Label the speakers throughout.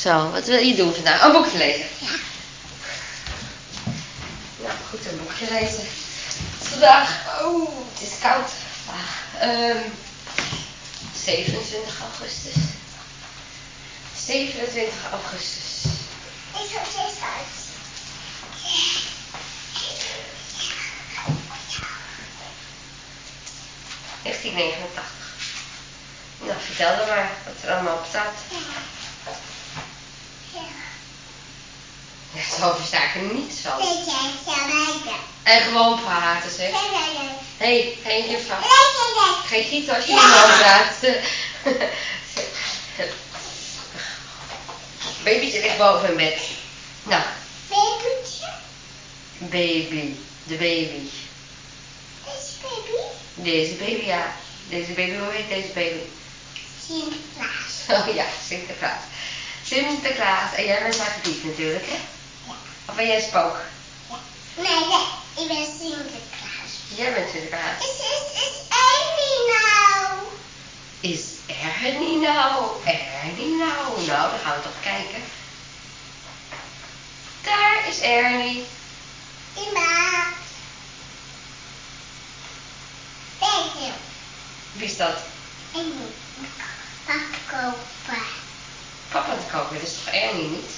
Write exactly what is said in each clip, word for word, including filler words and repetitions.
Speaker 1: Zo, wat wil je doen vandaag? Een boekje lezen.
Speaker 2: Ja.
Speaker 1: Nou, goed, een boekje lezen. Vandaag, oh, het is koud. Ah, um, zevenentwintig augustus. zevenentwintig augustus.
Speaker 2: Ik ga steeds uit.
Speaker 1: negentien negenentachtig. Nou, vertel dan maar wat er allemaal op staat.
Speaker 2: Ja. Ja.
Speaker 1: Ja, zo versta ik er niet zo.
Speaker 2: Weet jij, zou wijken.
Speaker 1: En gewoon praten, zeg.
Speaker 2: Nee, nee, nee.
Speaker 1: Hé, hé, hey, juffrouw.
Speaker 2: Nee, nee, nee.
Speaker 1: Geen gieten als je niet meer praat. Babytje ligt boven in bed. Nou,
Speaker 2: Babytje?
Speaker 1: baby. De baby.
Speaker 2: Deze baby?
Speaker 1: Deze baby, ja. Deze baby, hoe heet deze baby?
Speaker 2: Sinterklaas.
Speaker 1: Oh ja, Sinterklaas. Sinterklaas. En jij bent Zwarte Piet natuurlijk, hè?
Speaker 2: Ja.
Speaker 1: Of ben jij Spook?
Speaker 2: Ja. Nee, nee. Ik ben Sinterklaas.
Speaker 1: Jij bent Sinterklaas.
Speaker 2: Is, is, is Amy nou?
Speaker 1: Is Ernie nou? Ernie nou? Nou, dan gaan we toch kijken. Daar is Ernie.
Speaker 2: Ima. Deze.
Speaker 1: Wie is dat?
Speaker 2: Amy. Papa kopen.
Speaker 1: Papa te koken, dat is toch Ernie niet?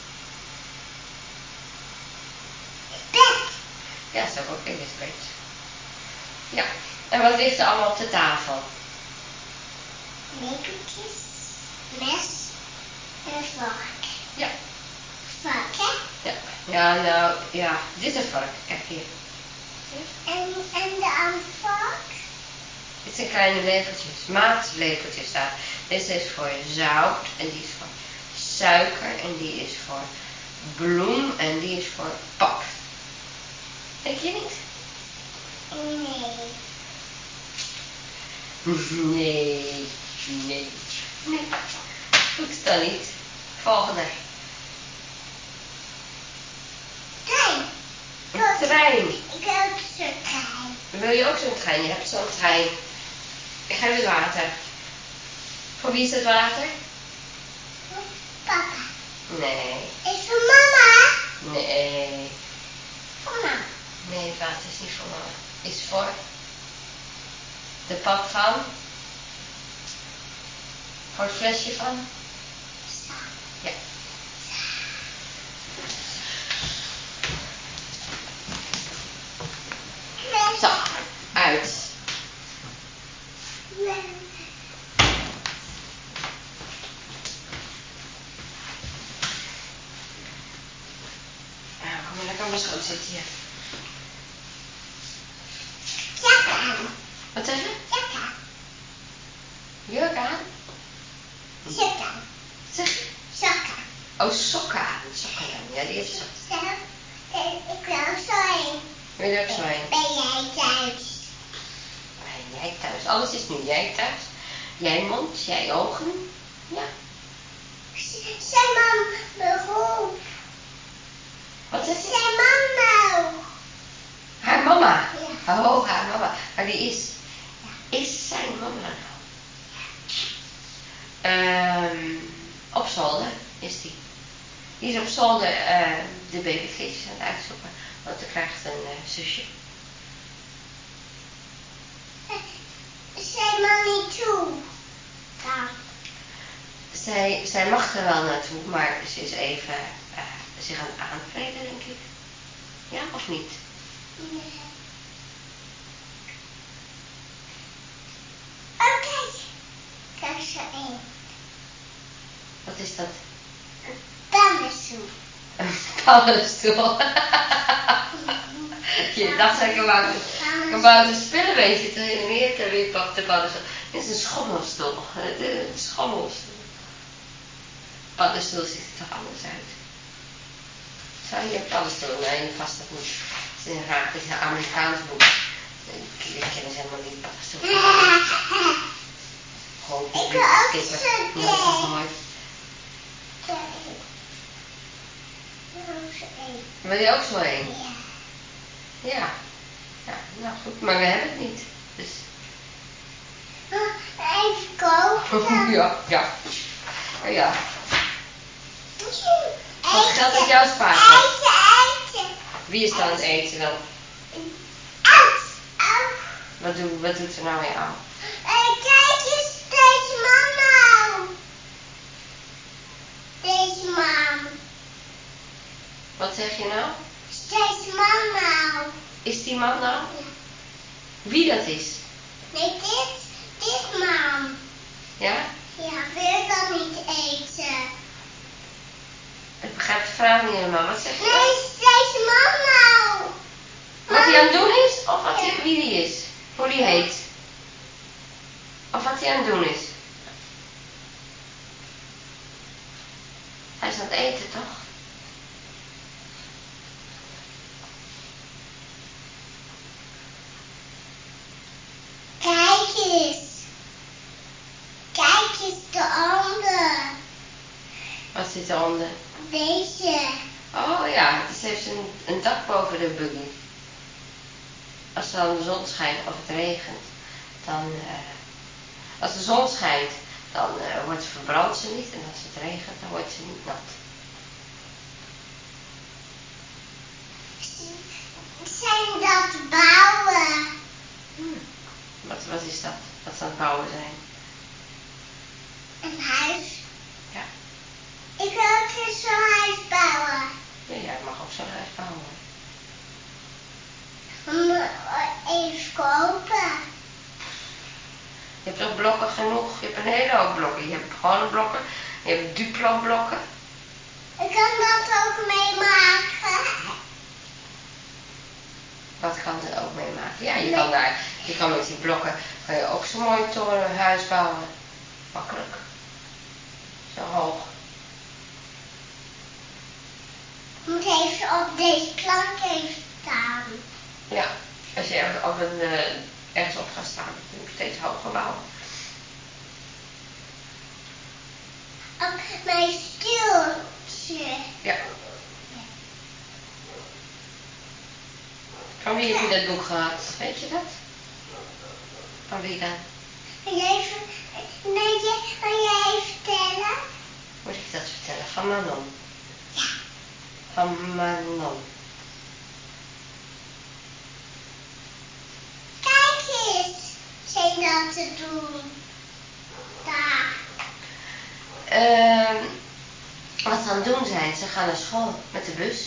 Speaker 2: Bed.
Speaker 1: Ja, zo ook in dit bed. Ja, en wat ligt er allemaal op de tafel?
Speaker 2: Lepeltjes. Mes. En een vork.
Speaker 1: Ja.
Speaker 2: Vork, hè?
Speaker 1: Ja, ja, nou, ja, dit is een vork. Kijk hier.
Speaker 2: En, en de andere vork?
Speaker 1: Dit zijn kleine lepeltjes, maatlepeltjes daar. Deze is voor zout en die is voor suiker en die is voor bloem en die is voor pap. Denk je niet?
Speaker 2: Nee.
Speaker 1: Nee, nee, nee. Goed dan niet. Volgende.
Speaker 2: Trein.
Speaker 1: Een trein.
Speaker 2: Ik wil ook zo'n trein.
Speaker 1: Wil je ook zo'n trein? Je hebt zo'n trein. Ik geef het water. Voor wie is het water?
Speaker 2: Papa.
Speaker 1: Nee.
Speaker 2: Is voor mama?
Speaker 1: Nee.
Speaker 2: Voor mama.
Speaker 1: Nee, het water is niet voor mama. Is voor de pap van. Voor het flesje van.
Speaker 2: Zo.
Speaker 1: Ja. Zo, uit. Ja, kom maar lekker op mijn schoot zitten hier.
Speaker 2: Jak aan.
Speaker 1: Wat zeg je?
Speaker 2: Jak aan.
Speaker 1: Jurk aan?
Speaker 2: Sok aan.
Speaker 1: Zeg je?
Speaker 2: Sok aan.
Speaker 1: Oh, sokken aan. Sokken aan. Ja, die heeft sokken.
Speaker 2: Zo. En ik wil ook zo heen.
Speaker 1: Wil je er ook zo heen?
Speaker 2: Ben jij thuis?
Speaker 1: Ben jij thuis? Alles is nu jij thuis. Jij mond, jij ogen. Ja.
Speaker 2: Zijn mam beroep.
Speaker 1: Wat zeg je?
Speaker 2: Zijn mam nou?
Speaker 1: Haar mama.
Speaker 2: Ja.
Speaker 1: Oh, haar mama. Maar die is. Is zijn mama nou? Um, op zolder is die. Die is op zolder uh, de babykleedjes aan het uitzoeken. Want er krijgt een uh, zusje.
Speaker 2: Zijn mam niet toe? Dan.
Speaker 1: Zij, zij mag er wel naartoe, maar ze is even uh, zich aan het aankleden, denk ik. Ja, of niet?
Speaker 2: Nee. Oh, kijk. Kijk zo één.
Speaker 1: Wat is dat?
Speaker 2: Een tandenstoel.
Speaker 1: Een paddenstoel. Je dacht dat ik hem wou, ik wou de spillebeestje te herinneren te weer op de paddenstoel. Dit is een schommelstoel. Dit is een schommelstoel. Paddenstoel ziet er toch anders uit. Zou je een paddenstoel? Nee, vast dat niet. Het is een raar, het is een Amerikaans boek. Ik ken dus helemaal niet paddenstoel. Gewoon
Speaker 2: Ik wil ook
Speaker 1: kippen.
Speaker 2: zo'n
Speaker 1: Ja, dat is toch mooi. Wil je ook zo heen?
Speaker 2: Ja.
Speaker 1: Ja. Ja, nou goed, maar we hebben het niet. Dus.
Speaker 2: Even kopen.
Speaker 1: ja, ja. Ja. Wat geld uit jouw spaarpot?
Speaker 2: Eten, eten.
Speaker 1: Wie is dan aan het eten dan?
Speaker 2: Uit, uit.
Speaker 1: Wat, doet, wat doet ze nou weer aan?
Speaker 2: En kijk eens, deze man nou. Deze man.
Speaker 1: Wat zeg je nou?
Speaker 2: Deze man nou.
Speaker 1: Is die man nou? Wie dat is?
Speaker 2: Nee, dit, dit man.
Speaker 1: Ja?
Speaker 2: Ja, wil dan niet eten.
Speaker 1: Ik begrijp de vraag niet helemaal. Wat zeg je?
Speaker 2: Nee, deze man nou.
Speaker 1: Wat hij aan het doen is? Of wat hij,
Speaker 2: Ja.
Speaker 1: wie die is? Hoe die heet? Of wat hij aan het doen is? Hij is aan het eten, toch?
Speaker 2: Kijk eens. Kijk eens de ander.
Speaker 1: Wat zit eronder?
Speaker 2: Deze.
Speaker 1: Oh ja, ze heeft een, een dak boven de buggy. Als dan de zon schijnt of het regent, dan... Uh, als de zon schijnt, dan uh, wordt, verbrandt ze niet. En als het regent, dan wordt ze niet nat.
Speaker 2: Zijn dat bouwen?
Speaker 1: Hmm. Wat, wat is dat? Wat ze aan het bouwen zijn?
Speaker 2: Een huis.
Speaker 1: Ja.
Speaker 2: Ik wil ook eens zo'n huis bouwen.
Speaker 1: Ja, jij mag ook zo'n huis bouwen.
Speaker 2: Even kopen.
Speaker 1: Je hebt toch blokken genoeg? Je hebt een hele hoop blokken. Je hebt gewone blokken, je hebt Duplo blokken.
Speaker 2: Ik kan dat ook meemaken.
Speaker 1: Wat kan er ook meemaken? Ja, je kan daar, je kan met die blokken kan je ook zo'n mooi torenhuis bouwen. Makkelijk. Zo hoog.
Speaker 2: Ik moet even op deze plank even staan.
Speaker 1: Ja, als je ergens op, een, uh, ergens op gaat staan, dan moet je steeds hoger bouwen.
Speaker 2: Op mijn stoeltje.
Speaker 1: Ja. Van wie heb je dat boek gehad? Weet je dat? Van wie dan?
Speaker 2: Wil jij even, nee, wil jij even vertellen?
Speaker 1: Moet ik dat vertellen? Van Manon.
Speaker 2: Ja.
Speaker 1: Van Manon.
Speaker 2: Kijk eens, zijn dat te doen. Daar.
Speaker 1: Uh, wat ze aan het doen zijn, ze gaan naar school met de bus.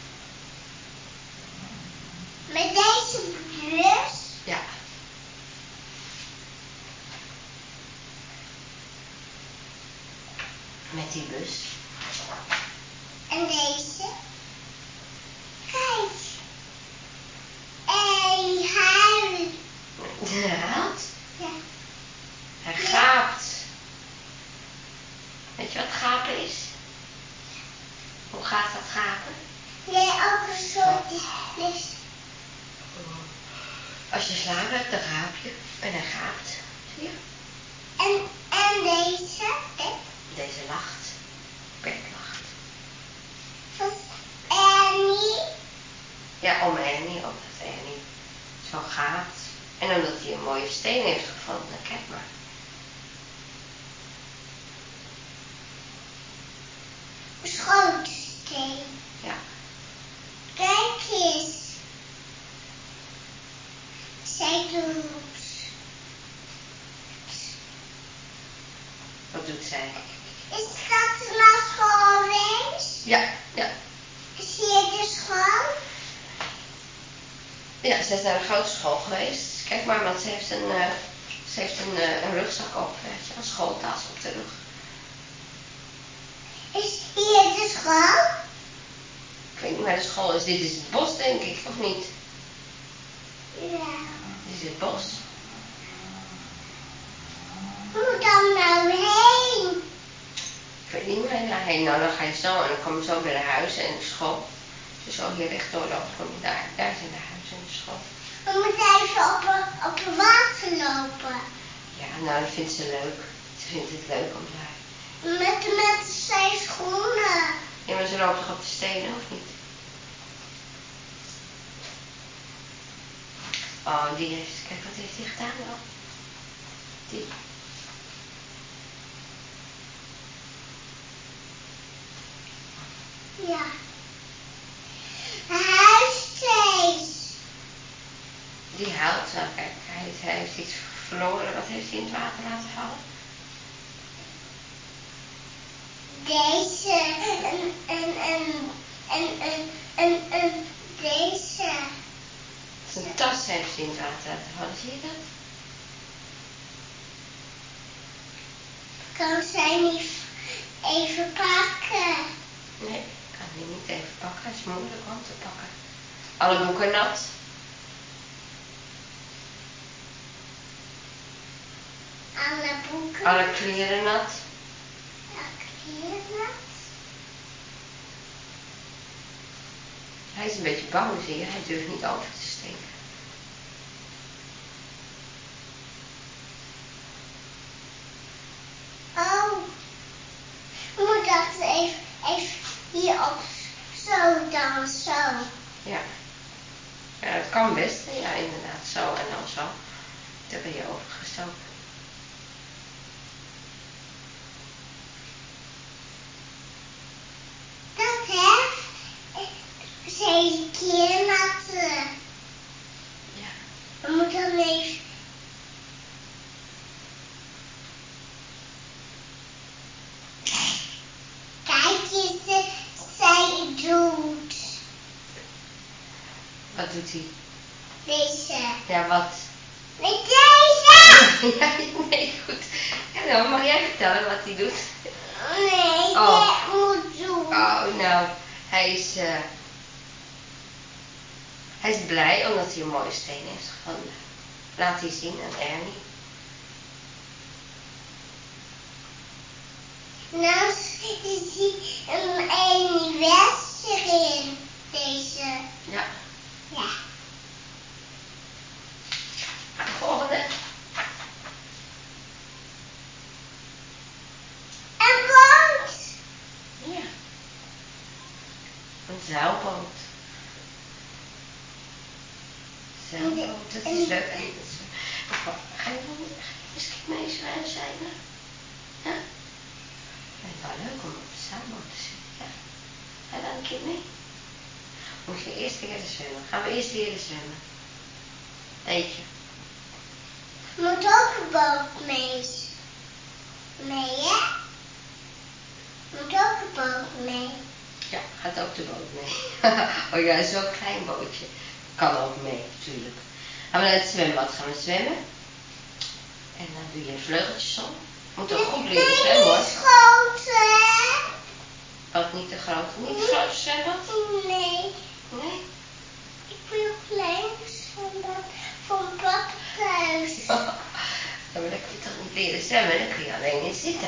Speaker 2: Met deze bus?
Speaker 1: Ja. Met die bus.
Speaker 2: En deze? Kijk. En hij huilt.
Speaker 1: Hij huilt?
Speaker 2: Ja.
Speaker 1: Hij gaapt. Weet je wat gapen is? Hoe gaat dat gapen?
Speaker 2: Nee, ook een soort dus.
Speaker 1: Als je slaap hebt, dan gaap je. En hij gaapt. Zie je?
Speaker 2: En, en deze? Kijk.
Speaker 1: Deze lacht. Bert lacht.
Speaker 2: Van Annie.
Speaker 1: Ja, om Annie, omdat Annie zo gaapt. En omdat hij een mooie steen heeft gevonden. Kijk maar.
Speaker 2: Een schootsteen.
Speaker 1: Ja.
Speaker 2: Kijk eens. Zij doet.
Speaker 1: Wat doet zij?
Speaker 2: Is dat naar school geweest?
Speaker 1: Ja, ja.
Speaker 2: Zie je de school?
Speaker 1: Ja, ze is naar de grote school geweest. Kijk maar, want ze heeft een, uh, ze heeft een, uh, een rugzak op. Weet je, een schooltas op de rug.
Speaker 2: Is hier de school?
Speaker 1: Ik weet niet waar de school is. Dit is het bos, denk ik, of niet?
Speaker 2: Ja.
Speaker 1: Dit is het bos.
Speaker 2: Hoe moet dan nou heen?
Speaker 1: Ik weet niet waar je naar heen. Nou, dan ga je zo en dan kom je zo bij de huizen en de school. Dus zo hier rechtdoor lopen, kom je daar. Daar zijn de huizen en de school.
Speaker 2: We moeten even op, op het water lopen.
Speaker 1: Ja, nou, dat vindt ze leuk. Ze vindt het leuk om daar.
Speaker 2: Met, met zijn schoenen.
Speaker 1: Ja, maar ze loopt toch op de stenen, of niet? Oh, die heeft... Kijk, wat heeft hij gedaan dan? Die.
Speaker 2: Ja. Hij huilt steeds.
Speaker 1: Die huilt. Nou kijk, hij heeft, hij heeft iets verloren. Wat heeft hij in het water laten vallen?
Speaker 2: Deze. En, en, en, en, en, en, en deze.
Speaker 1: Zijn tas heeft hij in het water laten vallen. Zie je dat?
Speaker 2: Kan zij niet even pakken?
Speaker 1: Nee, ik kan die niet even pakken. Het is moeilijk om te pakken. Alle boeken nat.
Speaker 2: Alle boeken.
Speaker 1: Alle kleren nat.
Speaker 2: Alle kleren.
Speaker 1: Hij is een beetje bang, zie je. Hij durft niet over te steken.
Speaker 2: Oh. We moeten dat even, even hierop. Zo dan, zo.
Speaker 1: Ja. Ja, dat kan best. Ja, inderdaad. Zo en dan zo. Daar ben je overgestoken.
Speaker 2: Dat hè? Zeven keer natten.
Speaker 1: Ja.
Speaker 2: We moeten dan even. Kijk eens, eh, zij doet.
Speaker 1: Wat doet hij?
Speaker 2: Deze.
Speaker 1: Ja, wat?
Speaker 2: Met deze.
Speaker 1: Ja, nee, goed. Ja, nou, mag jij vertellen wat hij doet?
Speaker 2: Nee,
Speaker 1: Oh.
Speaker 2: jij moet doen.
Speaker 1: Oh, nou, hij is, uh, hij is blij omdat hij een mooie steen heeft gevonden. Laat hij zien aan Ernie.
Speaker 2: Nou zie een een west erin. Deze.
Speaker 1: Ja.
Speaker 2: Ja.
Speaker 1: De volgende.
Speaker 2: Een boot.
Speaker 1: Ja. Een zeilboot. Zeilboot, dat is leuk. En dat is, ga je wel misschien mee zeilen? Ja? Het is wel leuk om op de zeilboot te zitten, ja. Ga je dan een keer mee? Moet je eerst leren zwemmen. Gaan we eerst leren zwemmen? Eetje.
Speaker 2: Moet ook een boot mee. Mee, hè? Moet ook een boot mee.
Speaker 1: Ja, gaat ook de boot mee. Oh ja, zo'n klein bootje. Kan ook mee, natuurlijk. Gaan we naar het zwembad, gaan we zwemmen. En dan doe je vleugeltjes om. Moet ook goed leren zwemmen, hoor.
Speaker 2: Nee, niet groot, hè?
Speaker 1: Wat, niet te groot? Niet te groot zwembad?
Speaker 2: Nee.
Speaker 1: Nee?
Speaker 2: Ik wil klein zwembad van papa thuis.
Speaker 1: Ja, maar dan kun je toch niet leren zwemmen, dan kun je alleen in zitten.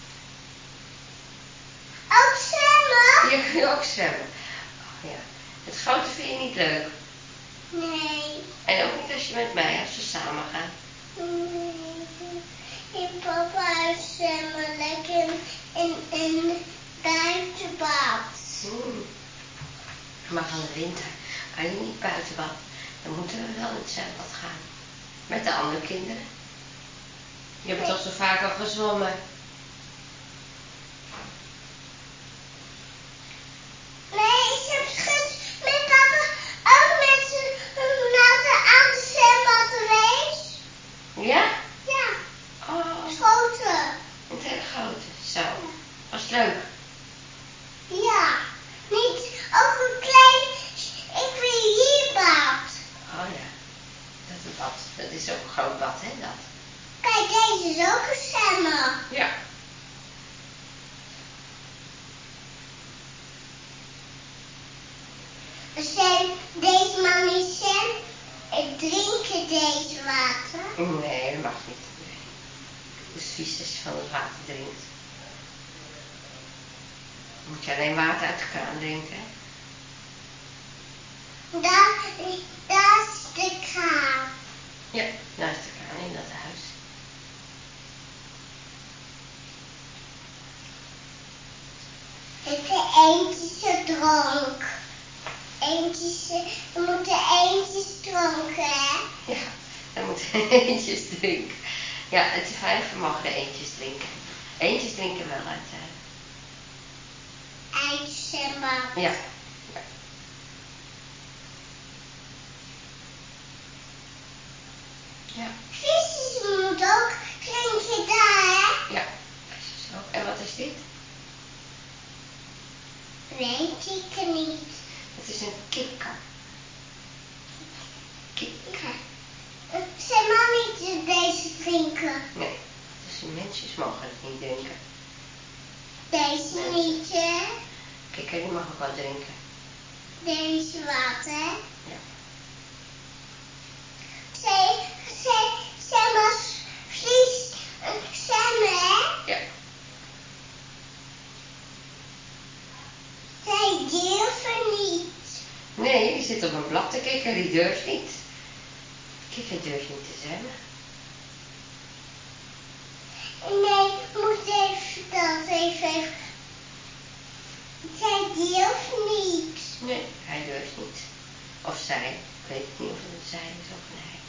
Speaker 2: Ook zwemmen?
Speaker 1: Hier kun je ook zwemmen. Oh ja. Het grote vind je niet leuk.
Speaker 2: Nee.
Speaker 1: En ook niet als je met mij, als we samen gaan.
Speaker 2: Nee. In papa huis zwemmen lekker in een buitenbad.
Speaker 1: Hmm. Maar van de winter kan je niet buiten bad. Dan moeten we wel in het zwembad gaan. Met de andere kinderen. Je hebt toch zo vaak al gezwommen.
Speaker 2: Nee, ik heb ges met papa ook met z'n naar de oude zwembad geweest.
Speaker 1: Ja?
Speaker 2: Ja,
Speaker 1: Oh,
Speaker 2: grote.
Speaker 1: een hele grote. Zo. Was het leuk?
Speaker 2: Ja, niet ook een klein. Ik wil hier bad.
Speaker 1: Oh ja. Dat is een bad. Dat is ook een groot bad, hè, dat?
Speaker 2: Kijk, deze is ook een zwemmer.
Speaker 1: Ja.
Speaker 2: Zijn deze man niet zwem? Ik drink deze water.
Speaker 1: Nee, dat mag niet. Nee. Het is vies als je van het water drinkt. Dan moet je alleen water uit de kraan drinken, hè?
Speaker 2: Daar, daar is de kraan.
Speaker 1: Ja, daar is de kraan in dat huis.
Speaker 2: Het is eentjes dronk. Eentjes, we moeten eentjes dronken, hè?
Speaker 1: Ja, dan moeten eentjes drinken. Ja, het is vijf, we mogen eentjes drinken. Eentjes drinken wel uit. Uh...
Speaker 2: ijszwembad.
Speaker 1: Ja. Ja.
Speaker 2: Visjes moet ook drinken daar, hè?
Speaker 1: Ja, visjes ook. En wat is dit?
Speaker 2: Weet ik niet.
Speaker 1: Het is een kikker. Kikker.
Speaker 2: Zij mag niet deze drinken.
Speaker 1: Nee, dus de mensjes mogen het niet drinken.
Speaker 2: Deze
Speaker 1: Mensen.
Speaker 2: niet, hè?
Speaker 1: Kikker die mag ook wel drinken.
Speaker 2: Deze wat, hè?
Speaker 1: Ja.
Speaker 2: Zij, zij, zij mag vlies zwemmen, hè?
Speaker 1: Ja.
Speaker 2: Zij durven niet.
Speaker 1: Nee, die zit op een blad te kikker, die durft niet. Kikker durft niet te zwemmen.
Speaker 2: Nee, moet even dat even, even. Zij durft niet.
Speaker 1: Nee, hij durft niet. Of zij. Ik weet niet of het een zij is of een hij.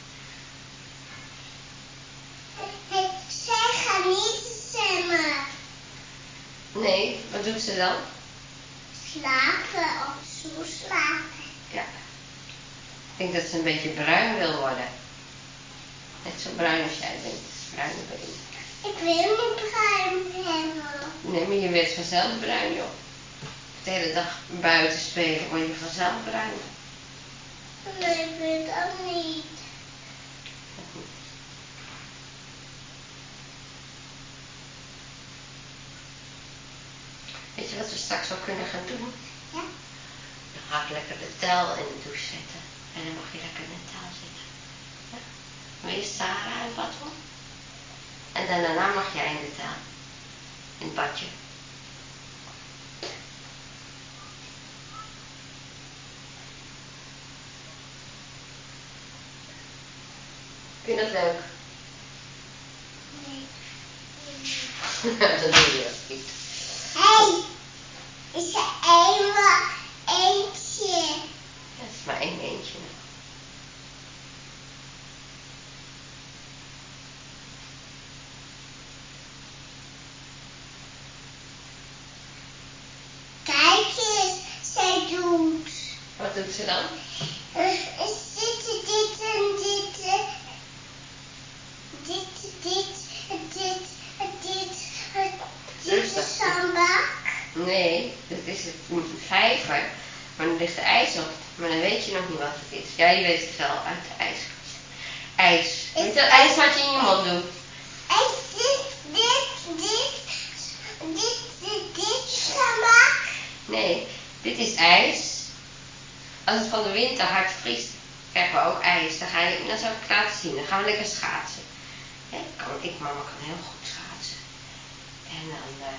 Speaker 2: Het, zij gaat niet zwemmen.
Speaker 1: Nee, wat doet ze dan?
Speaker 2: Slapen of zo slapen.
Speaker 1: Ja. Ik denk dat ze een beetje bruin wil worden. Net zo bruin als jij bent. Bruine benen.
Speaker 2: Ik wil niet bruin hebben.
Speaker 1: Nee, maar je werd vanzelf bruin, joh. De hele dag buiten spelen word je vanzelf bruin.
Speaker 2: Nee, ik wil dat niet.
Speaker 1: Weet je wat we straks ook kunnen gaan doen?
Speaker 2: Ja?
Speaker 1: Dan ga ik lekker de tel in de douche zetten. En dan mag je lekker in de tel zitten. Ja? Wil je Sarah in bad doen? En dan daarna mag jij in de tel. In het badje. Vind je dat leuk?
Speaker 2: Nee.
Speaker 1: Dat doe je ook niet.
Speaker 2: Hé, hey, is er één maar eentje?
Speaker 1: Ja, het is maar één eentje nog.
Speaker 2: Kijk eens, zij doet.
Speaker 1: Wat doet ze dan?
Speaker 2: Uh, is dit, dit en dit, eh, dit, dit, dit, dit, dit, dit
Speaker 1: Rustig.
Speaker 2: is zandbak.
Speaker 1: Nee, dit is het een vijver. Maar er ligt er ijs op. Maar dan weet je nog niet wat het is. Ja, je weet het wel uit de ijskast. IJs. Weet je dat ijs wat je in je mond doet?
Speaker 2: En dit, dit, dit, dit, dit, dit is zandbak.
Speaker 1: Nee, dit is ijs. Als het van de winter hard vriest, krijgen we ook ijs. Dan ga je, dat zal ik laten zien. Dan gaan we lekker schaatsen. Ja, kan, ik, mama kan heel goed schaatsen. En dan... Uh,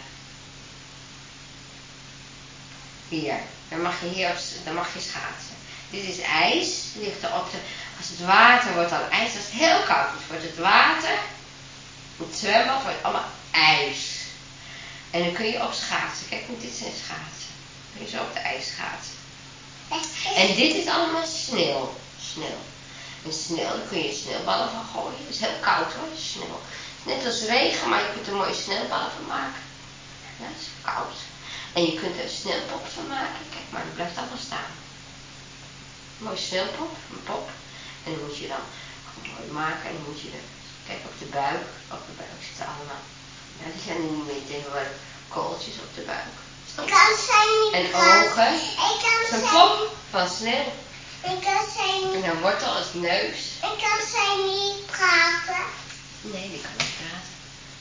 Speaker 1: hier. Dan mag je hier op, dan mag je schaatsen. Dit is ijs. Ligt er op de... Als het water wordt dan ijs. Als het heel koud is, wordt het water. Het zwembad wordt allemaal ijs. En dan kun je op schaatsen. Kijk, dit zijn schaatsen. Dan kun je zo op de ijs schaatsen. En dit is allemaal sneeuw. Sneeuw. En sneeuw, daar kun je sneeuwballen van gooien. Het is heel koud hoor, sneeuw. Net als regen, maar je kunt er mooie sneeuwballen van maken. Ja, het is koud. En je kunt er een sneeuwpop van maken. Kijk maar, het blijft allemaal staan. Een mooie sneeuwpop, een pop. En dan moet je dan mooi maken. En dan moet je er, kijk op de buik. Op de buik zitten allemaal. Ja, die zijn er niet meer tegenwoordig. Kooltjes op de buik.
Speaker 2: Ik kan zij niet
Speaker 1: En
Speaker 2: praten.
Speaker 1: ogen.
Speaker 2: Ik kan
Speaker 1: Een
Speaker 2: zij
Speaker 1: pop van sneeuw.
Speaker 2: Ik kan zij
Speaker 1: En
Speaker 2: niet.
Speaker 1: een wortel als neus.
Speaker 2: Ik kan zij niet praten.
Speaker 1: Nee, die kan niet praten.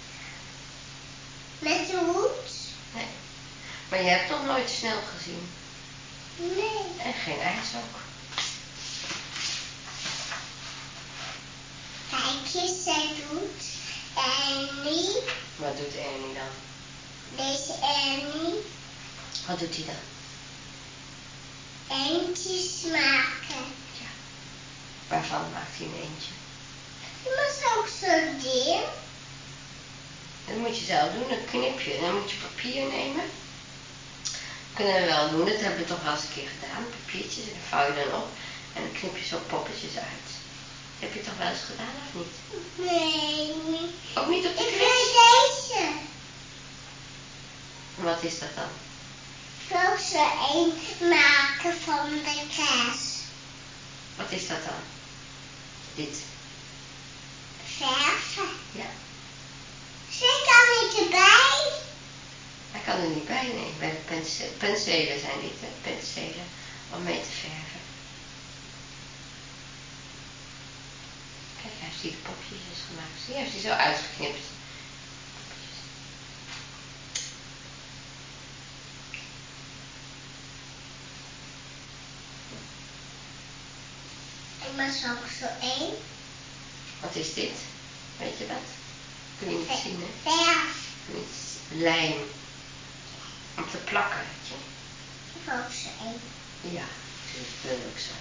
Speaker 2: Met de hoed?
Speaker 1: Nee. Maar je hebt nog nooit snel gezien.
Speaker 2: Nee.
Speaker 1: En geen ijs ook.
Speaker 2: Kijk eens, zij doet Annie.
Speaker 1: Wat doet Ernie dan?
Speaker 2: Deze Annie.
Speaker 1: Wat doet hij dan?
Speaker 2: Eentjes maken.
Speaker 1: Ja. Waarvan maakt hij een eentje?
Speaker 2: Maar zo ook zo'n ding.
Speaker 1: Dat moet je zelf doen, een knipje. En dan moet je papier nemen. Dat kunnen we wel doen, dat hebben we toch wel eens een keer gedaan. Papiertjes en dan vouw je dan op. En dan knip je zo poppetjes uit. Heb je het toch wel eens gedaan of niet?
Speaker 2: Nee, niet.
Speaker 1: Ook niet op de
Speaker 2: Ik
Speaker 1: knip?
Speaker 2: wil deze.
Speaker 1: Wat is dat dan?
Speaker 2: wil ze een maken van de kaas.
Speaker 1: Wat is dat dan? Dit.
Speaker 2: Verven.
Speaker 1: Ja.
Speaker 2: Ze kan niet erbij.
Speaker 1: Hij kan er niet bij, nee. Bij de pense- penselen zijn dit, hè? Penselen om mee te verven. Kijk, hij heeft die popjes dus gemaakt. Zie, hij heeft die zo uitgeknipt.
Speaker 2: Ik maak er ook zo één.
Speaker 1: Wat is dit? Weet je dat? Kun je niet zien, hè?
Speaker 2: Verf.
Speaker 1: Met lijm. Om te plakken, weet je.
Speaker 2: Ik wil ook zo één.
Speaker 1: Ja, natuurlijk wil ik zo.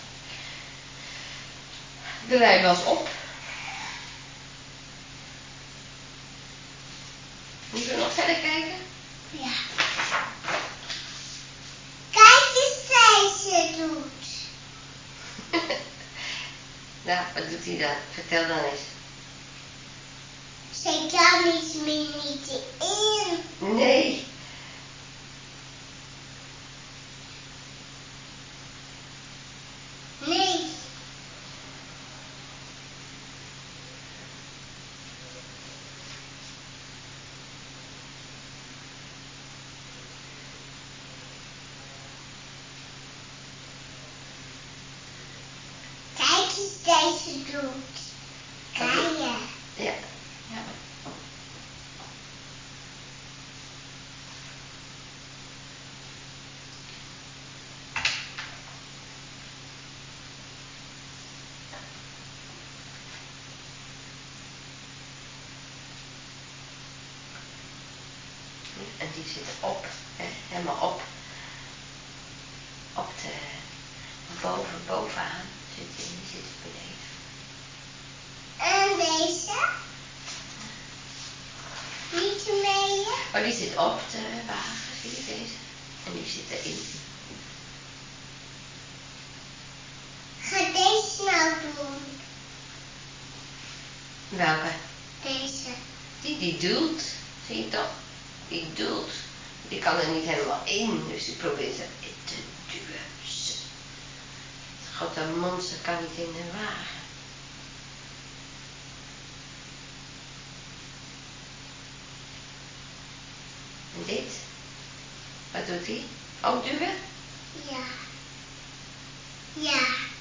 Speaker 1: De lijn was op. Moeten we nog verder kijken?
Speaker 2: Ja. Kijk eens deze doet.
Speaker 1: Nou, wat doet hij dan? Vertel dan eens.
Speaker 2: Ze kan niet meer niet in.
Speaker 1: Nee.
Speaker 2: Nee. Kijk eens deze doet. Kan je?
Speaker 1: Ja. Ja. En die zit op, hè, helemaal op. Op de boven, bovenaan zit die, die zit beneden.
Speaker 2: En deze? Niet mee?
Speaker 1: Oh, die zit op de wagen, zie je deze? En die zit erin.
Speaker 2: Ga deze nou doen.
Speaker 1: Welke?
Speaker 2: Deze.
Speaker 1: Die, die duwt, zie je toch? Die duwt. Die kan er niet helemaal in, dus die probeert er in te duwen. Het grote monster kan niet in de wagen. En dit? Wat doet hij? Ook duwen?
Speaker 2: Ja. Ja.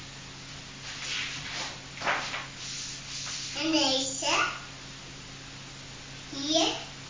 Speaker 2: En deze? Hier.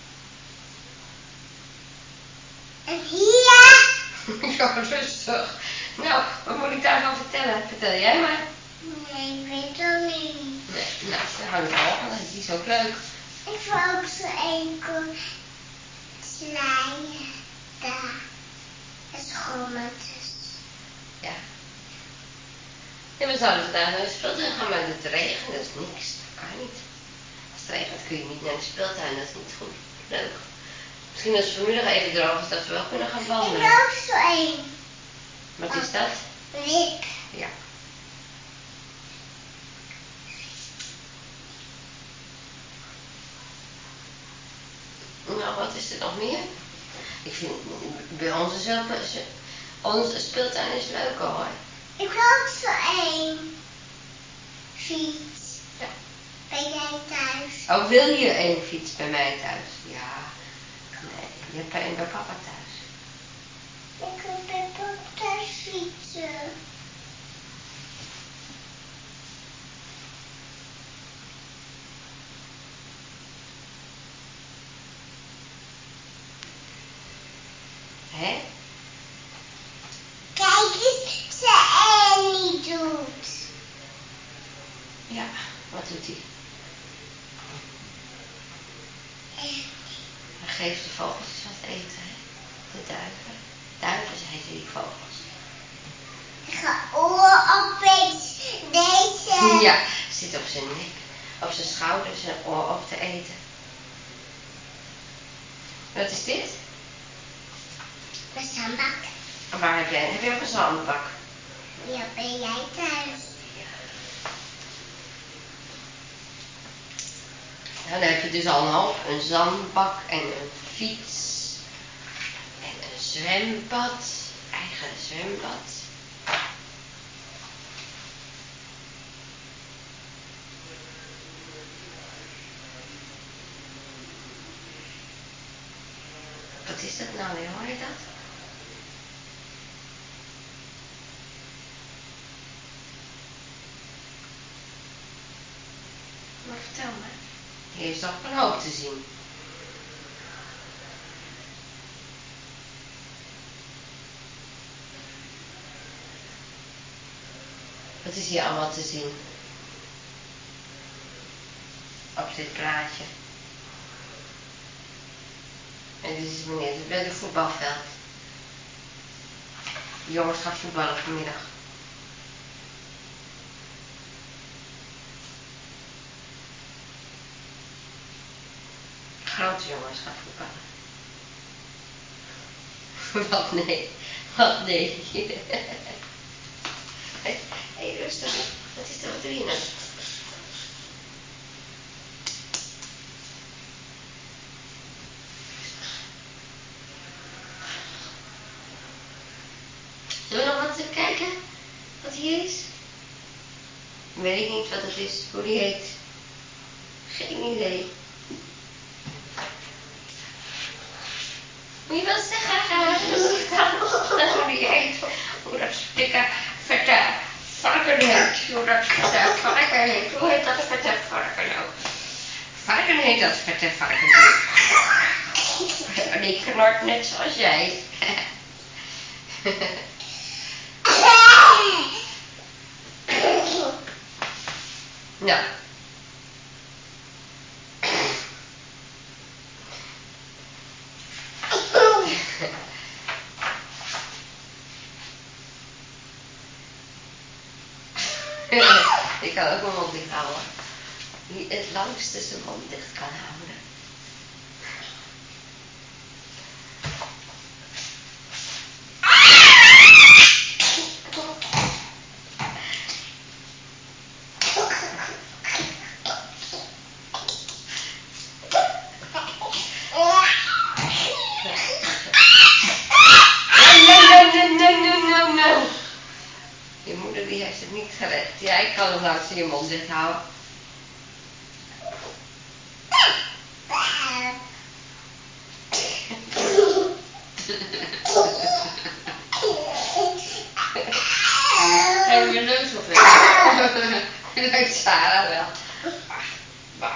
Speaker 2: En hier.
Speaker 1: Ja, rustig. Nou, wat moet ik daarvan vertellen? Vertel jij maar.
Speaker 2: Nee, ik weet het niet.
Speaker 1: Nee, nou, dan hou ik al, want die is ook leuk.
Speaker 2: Ik wil ook zo enkel slijden. Daar. En schommetjes.
Speaker 1: Ja. Ja, we zouden vandaag naar de speeltuin gaan, maar het regent, dat is niks. Dat kan niet. Als het regent kun je niet naar de speeltuin, dat is niet goed. Leuk. Misschien als het vanmiddag even droog is, dat we wel kunnen gaan
Speaker 2: Ik
Speaker 1: wandelen.
Speaker 2: wil ook zo één.
Speaker 1: Wat is dat?
Speaker 2: Wik.
Speaker 1: Ja. Nou, wat is er nog meer? Ik vind, bij onze, zelf, onze speeltuin is leuk hoor.
Speaker 2: Ik wil ook zo één. Fiets.
Speaker 1: Ja.
Speaker 2: Ben jij thuis?
Speaker 1: Oh, wil je één fiets bij mij thuis? Ja. Nee, je hebt er één bij papa thuis.
Speaker 2: Ik wil bij papa thuis fietsen.
Speaker 1: Hè?
Speaker 2: Kijk eens, ze Annie doet.
Speaker 1: Ja, wat doet hij? Hij geeft de vogeltjes wat eten, hè? De duiven. Duiven zijn die vogels.
Speaker 2: Ik ga oor opeens deze.
Speaker 1: Ja, zit op zijn nek, op zijn schouders en oor op te eten. Wat is dit?
Speaker 2: Een zandbak.
Speaker 1: En waar heb jij? Heb je ook een zandbak?
Speaker 2: Ja, ben jij thuis?
Speaker 1: Ja. Nou, dan heb je dus al een hoop. Een zandbak en een fiets. En een zwembad, eigen zwembad. Wat is dat nou weer, hoor je dat? Maar vertel me, hier is toch een hoop te zien. Wat is hier allemaal te zien? Op dit plaatje. En dit is meneer, dit is bij het voetbalveld. De jongens gaan voetballen vanmiddag. Grote jongens gaan voetballen. Wat nee, wat nee. Hé, hey, rustig. Wat is er, wat doe je nou? Zullen we nog wat even kijken? Wat hier is? Weet ik niet wat het is, hoe die heet. Geen idee. Moet je wel zeggen, hoe die heet, hoe dat stikke vette varken heet, hoe dat vette varken heet, hoe heet dat vette varken nou? Varken heet dat vette varken niet. En die knort net zoals jij. Nou. Ik kan ook mijn mond dicht houden. Wie het langste zijn mond dicht kan houden. Je moeder die heeft het niet gered. Jij kan het langste je mond dicht houden. Hebben we neus of niet? Leuk Sarah wel. Bah.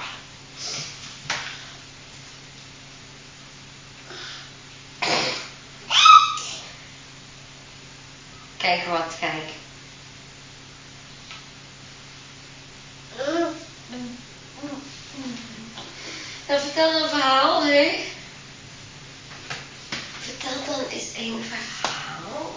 Speaker 1: Kijk wat, kijk. Nou, vertel dan een verhaal, hé. Hey. Vertel dan eens een verhaal.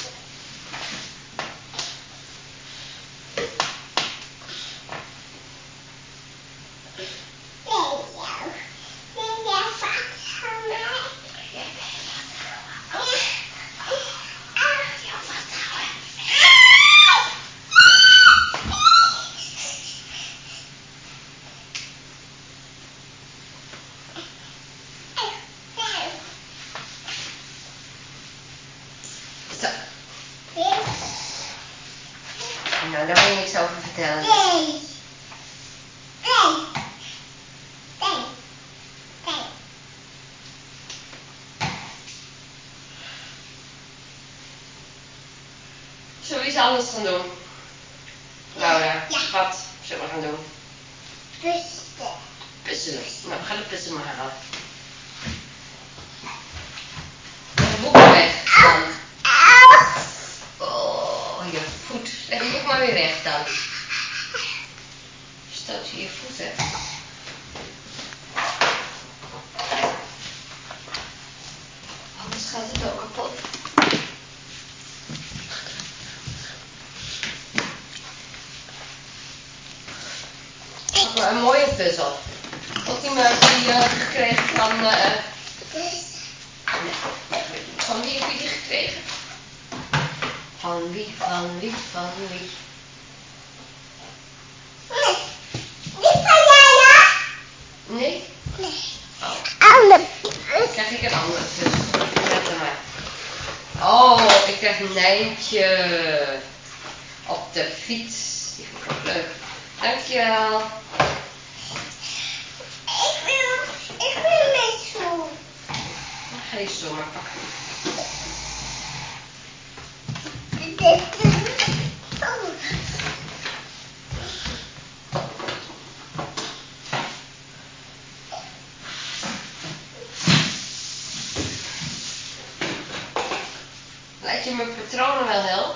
Speaker 1: Nou, daar wil je niks over vertellen.
Speaker 2: Nee. Nee. Nee. Nee.
Speaker 1: Zullen we iets anders gaan doen? Laura,
Speaker 2: Ja.
Speaker 1: wat zullen we gaan doen?
Speaker 2: Puzzelen.
Speaker 1: Puzzelen. Nou, we gaan de puzzel maar halen. De boeken weg dan. Oh, je voet. Leg je boek maar weer weg dan. Stoot je je voeten. Anders gaat het ook kapot. Ook maar een mooie puzzel. Ook die maar die uh, gekregen van... Uh, nee, van wie heb je die gekregen? Van wie, van wie, van wie?
Speaker 2: Nee. Niet van jij, ja?
Speaker 1: Nee?
Speaker 2: Nee.
Speaker 1: Oh.
Speaker 2: Ander.
Speaker 1: Dan krijg ik een andere puzzel. Let er maar. krijgt Nijntje op de fiets. Die vind ik ook leuk. Dankjewel.
Speaker 2: Ik wil, ik wil mijn stoel.
Speaker 1: Dan ga je stoel maar pakken.
Speaker 2: Dit is... Oh.
Speaker 1: Laat je mijn patronen wel helpen?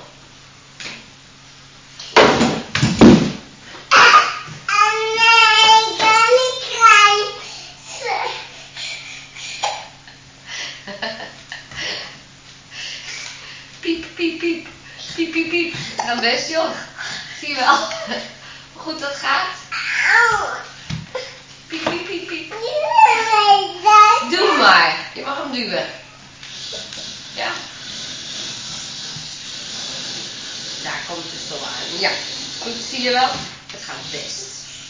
Speaker 1: Piep, piep, piep. Piep, piep, piep. Het gaat best, joh. Zie je wel hoe goed dat gaat? Piep, piep, piep, piep. Doe maar. Je mag hem duwen. Ja. Daar komt de stoel aan. Ja. Goed, zie je wel? Het gaat best.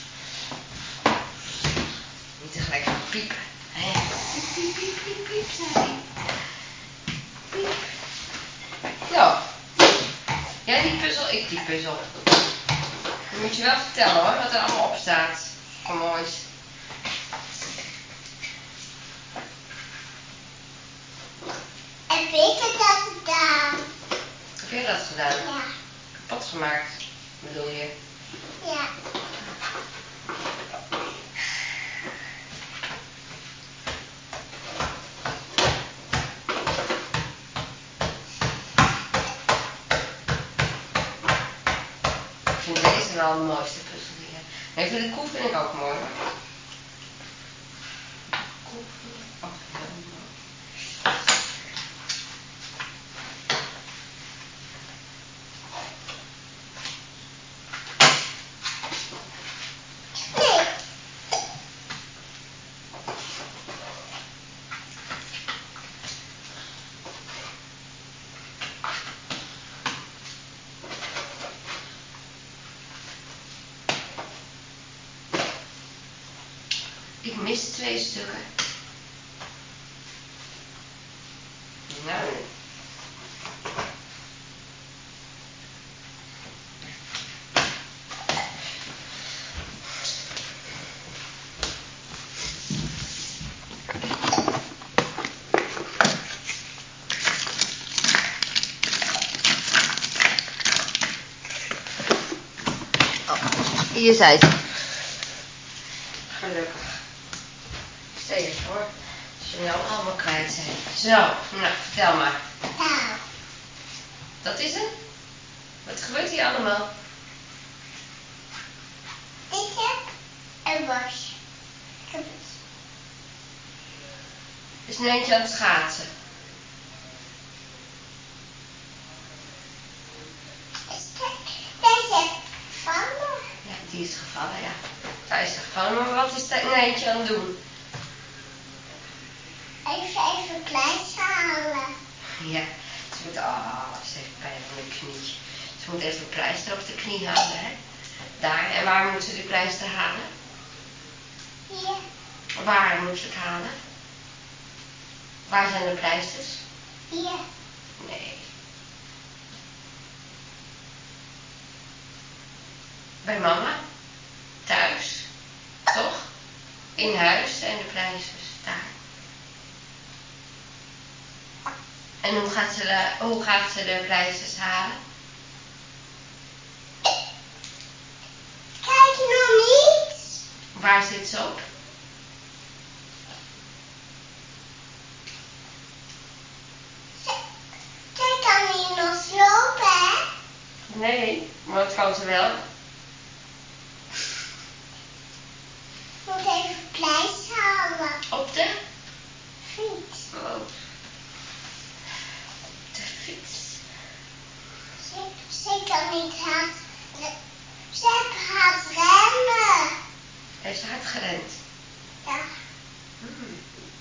Speaker 1: Niet tegelijk gaan piepen. Piep, piep, piep, piep, piep, zei hij. Piep. Zo. Jij die puzzel, ik die puzzel. Dan moet je wel vertellen hoor, wat er allemaal op staat. Van moois.
Speaker 2: Heb ik het dat gedaan?
Speaker 1: Heb jij dat gedaan?
Speaker 2: Ja.
Speaker 1: Kapot gemaakt, bedoel je?
Speaker 2: Ja.
Speaker 1: Ik vind deze wel de mooiste puzzel die je hebt. Nee, vind de koe vind ik ook mooi hoor. De koe vind ik ook heel mooi.
Speaker 2: Nee.
Speaker 1: Ik mis twee stukken. Nou. Oh, hier zijn ze. Gelukkig. Steeds hoor. Als je nou allemaal kwijt zijn. Zo, nou, vertel maar.
Speaker 2: Nou.
Speaker 1: Dat is het? Wat gebeurt hier allemaal?
Speaker 2: Dit is een bos.
Speaker 1: Is Nijntje aan het schaatsen?
Speaker 2: Deze gevallen.
Speaker 1: Ja, die is gevallen, ja. Zij is gevallen, maar wat is Nijntje aan het doen?
Speaker 2: Even, even kleins halen.
Speaker 1: Ja, ze moet, oh, ze heeft pijn aan de knie. Ze moet even een pleister op de knie halen, hè. Daar, en waar moet ze de pleister halen?
Speaker 2: Hier.
Speaker 1: Waar moet ze het halen? Waar zijn de pleisters?
Speaker 2: Hier.
Speaker 1: Nee. Bij mama? Thuis? Toch? In huis zijn de pleisters, daar. En hoe gaat ze de, hoe gaat ze de pleisters halen?
Speaker 2: Kijk nog niet.
Speaker 1: Waar zit ze op?
Speaker 2: Zij kan hier nog slopen, hè?
Speaker 1: Nee, maar dat kan ze wel.
Speaker 2: Ik moet even pleister halen.
Speaker 1: Op de
Speaker 2: Fiets.
Speaker 1: Oh. Op de fiets.
Speaker 2: Ze, ze kan niet hard. Ze heeft hard rennen.
Speaker 1: Heeft ze hard gerend?
Speaker 2: Ja.
Speaker 1: Hmm.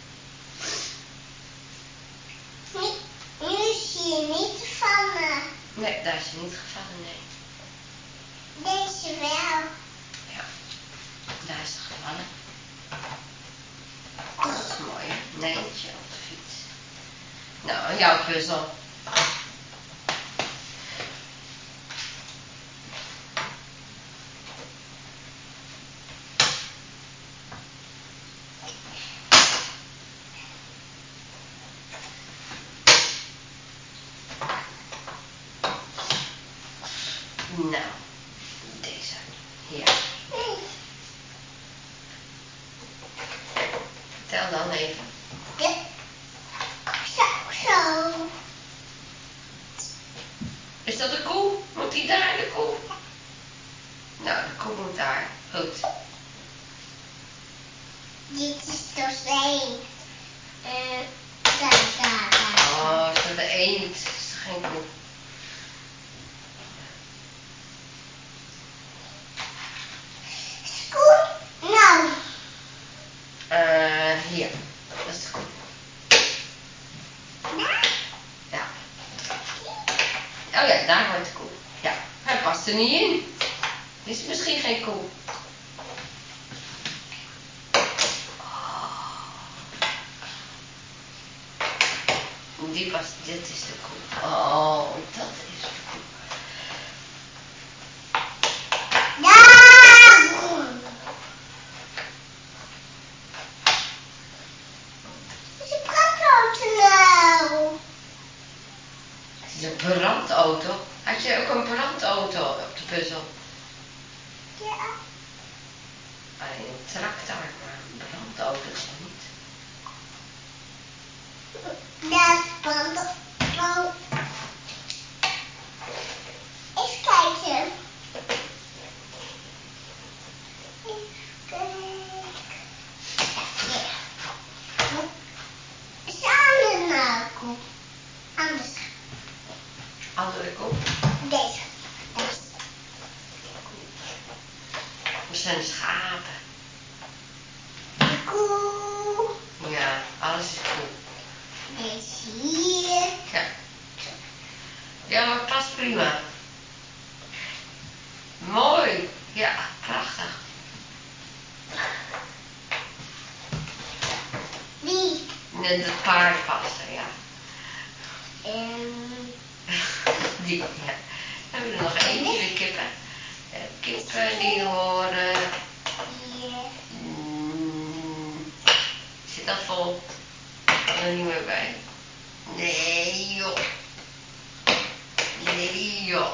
Speaker 2: Nu, nu is ze hier niet gevallen.
Speaker 1: Nee, daar is ze niet gevallen, nee.
Speaker 2: Deze wel.
Speaker 1: Ja, daar is ze gevallen. Dat is mooi, hè? Nijntje op de fiets. Nou, jouw puzzel. vertel dan even.
Speaker 2: Ja. Zo, zo.
Speaker 1: Is dat de koe? Moet die daar, de koe? Nou, de koe moet daar. Goed.
Speaker 2: Dit is dus één. Uh, daar, daar, daar.
Speaker 1: Oh, is dat de eend? Is er geen koe?
Speaker 2: Koe? Nou.
Speaker 1: Eh, uh, hier. Dat is de koe.
Speaker 2: Daar?
Speaker 1: Ja. Oh ja, daar hoort de koe. Ja, hij past er niet in. Dit is misschien geen koe. Die past, dit is de koe. Oh, dat is de koe.
Speaker 2: Daar! Het is een brandauto nou.
Speaker 1: Het is een brandauto. Had je ook een brandauto op de puzzel?
Speaker 2: Ja.
Speaker 1: Alleen een tractor, maar een brandauto is het niet.
Speaker 2: Daar is brandauto. Even kijken. Even kijken. Ja, is de andere nou koe? Anders.
Speaker 1: Andere koe?
Speaker 2: Deze. Deze.
Speaker 1: Er zijn schapen.
Speaker 2: De koe.
Speaker 1: Ja, alles is koe.
Speaker 2: Deze hier.
Speaker 1: Ja. Ja, maar past prima. Mooi. Ja, prachtig.
Speaker 2: Die.
Speaker 1: Net het paard past er, ja.
Speaker 2: En
Speaker 1: Die, ja. Dan hebben we er nog eentje, de kippen. De kippen die horen...
Speaker 2: hier.
Speaker 1: Mm, zit dat vol? Kan er niet meer bij. Nee joh. Nee joh.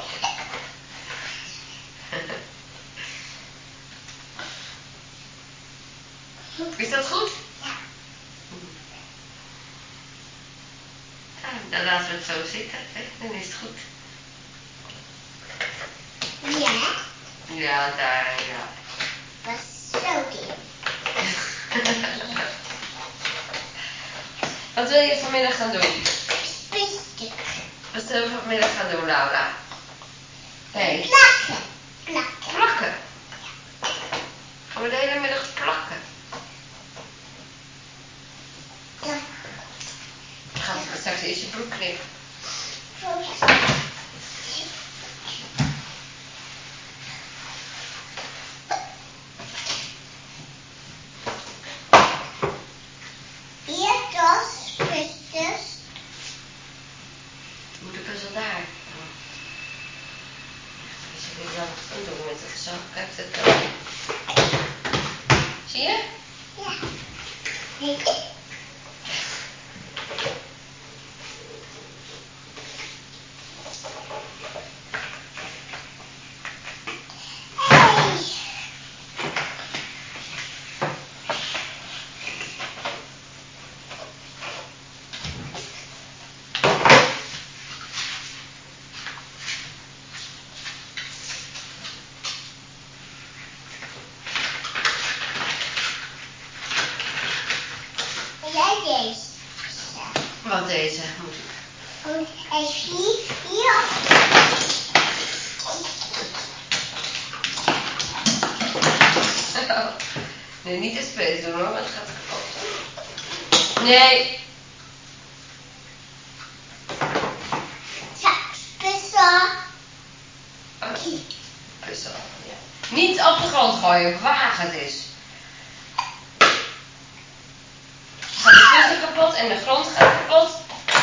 Speaker 1: Is dat goed?
Speaker 2: Ja.
Speaker 1: Ja, dan laten we het zo zitten. Hè? Dan is het goed.
Speaker 2: Ja.
Speaker 1: Ja, daar, ja.
Speaker 2: Pas zo in.
Speaker 1: Wat wil je vanmiddag gaan doen?
Speaker 2: Stuk.
Speaker 1: Wat zullen we vanmiddag gaan doen, Laura? Nee.
Speaker 2: Plakken. Plakken.
Speaker 1: Plakken. Gaan we de hele middag plakken?
Speaker 2: Ja.
Speaker 1: Gaan we straks eerst je broek knippen.
Speaker 2: Hier, dos, pusters.
Speaker 1: Moet de puzzel daar? Als je dit dan gaan doen met het zo, kijk het dan. Zie je?
Speaker 2: Ja. Nee. Jij deze.
Speaker 1: Wat deze moet ik.
Speaker 2: En hier, hier.
Speaker 1: Nee, niet te spelen doen hoor, want het gaat kapot. Nee.
Speaker 2: Zo, puzzel.
Speaker 1: Oh, puzzel, ja. Niet op de grond gooien, waag het is. Gaat de puzzel kapot en de grond gaat kapot.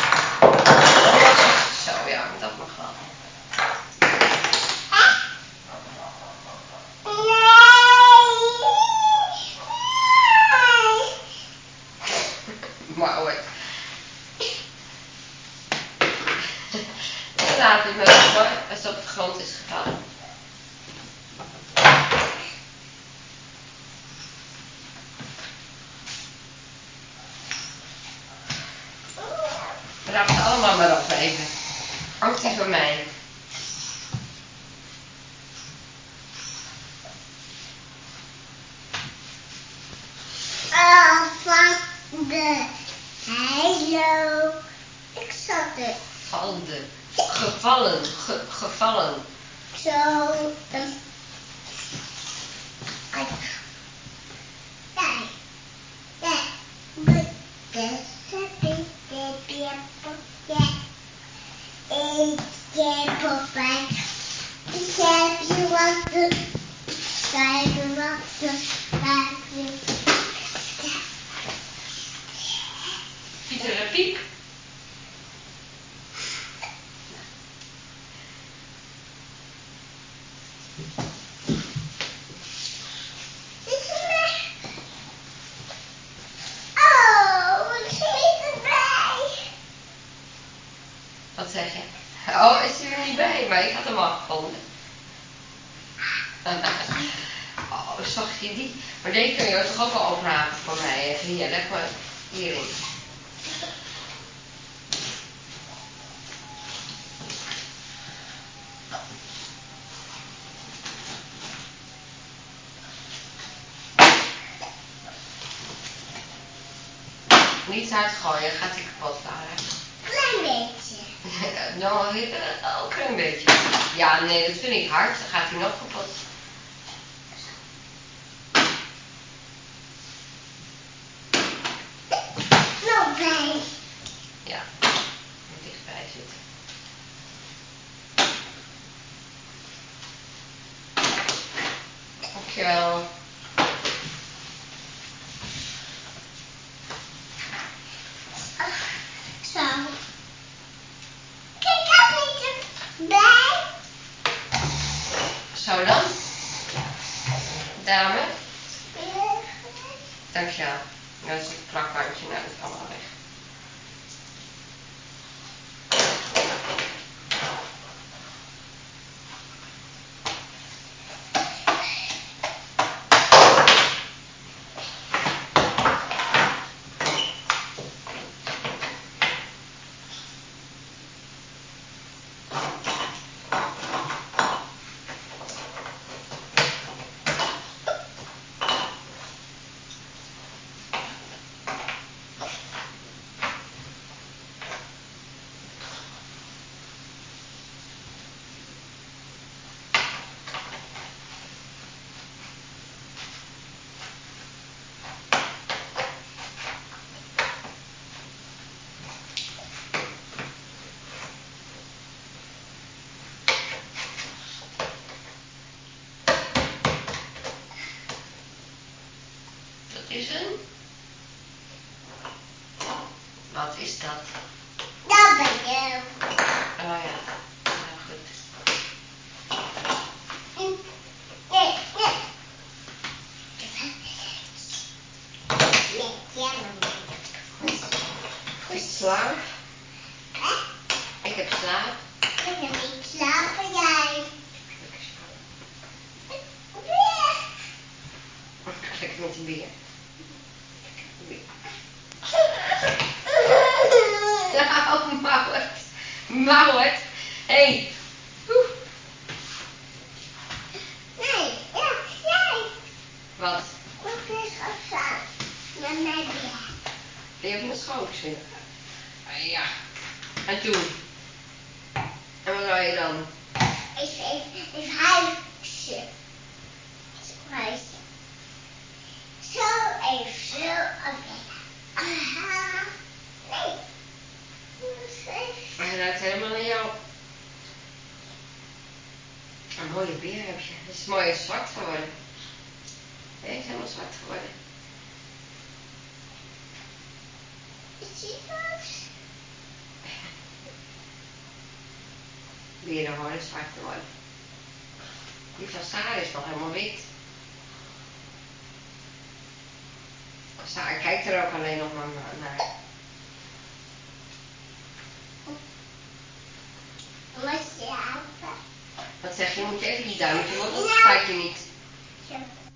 Speaker 1: Zo ja, dat mag wel. Maar ooit. En laat het met hoor, als het op de grond is gevallen. mama maar op even. Ook die van mij.
Speaker 2: Uh, van de hallo. Ik zat er.
Speaker 1: Van de gevallen, ge, gevallen.
Speaker 2: Zo. Um,
Speaker 1: Pieter en Piep. Wat zeg je? Oh, is hij er niet bij, maar ik had hem al gevonden. Oh, zag je die? Maar deze kun je toch ook wel ophalen voor mij. Even hier, leg maar hierin. Niet hard gooien, gaat hij kapot varen.
Speaker 2: Klein beetje.
Speaker 1: Nou, een oh, klein beetje. Ja, nee, dat vind ik hard. Dan gaat hij nog kapot.
Speaker 2: Nog bij.
Speaker 1: Ja, moet dichtbij zitten. Dankjewel.
Speaker 2: Zo. Kijk, ook niet erbij.
Speaker 1: Zo dan. Dame. Dankjewel. Dat is het plakkantje, nou dat is allemaal weg. Is een? Wat is dat?
Speaker 2: Dat ben je.
Speaker 1: Oh ja, nou goed.
Speaker 2: Nee, nee. Nee, ja,
Speaker 1: Ik slaap.
Speaker 2: Hè?
Speaker 1: Ik heb slaap.
Speaker 2: Ik heb niet slapen, jij.
Speaker 1: Lekker slaap.
Speaker 2: Weer.
Speaker 1: Lekker met een beer. Nou, Mauwert. Mauwert. Hé. Hey.
Speaker 2: Nee, ja, jij.
Speaker 1: Wat?
Speaker 2: Ik wil gaan met mijn beer.
Speaker 1: Ben je op mijn schoot zitten? Ah, ja. En toen? En wat wou je dan?
Speaker 2: Even, even, even huisje. Even huisje. Zo, even zo. Oké. Aha. Nee.
Speaker 1: Hij ruikt helemaal naar jou. Een mooie beer heb je. Het is mooi zwart geworden. Hij is helemaal zwart geworden.
Speaker 2: Is die wat?
Speaker 1: Beren horen zwart geworden. Die van Sarah is nog helemaal wit. Sarah kijkt er ook alleen nog maar naar.
Speaker 2: Wat je helpen?
Speaker 1: Wat zeg je? Moet je even die duimpje, want dat staat je niet.
Speaker 2: Zo.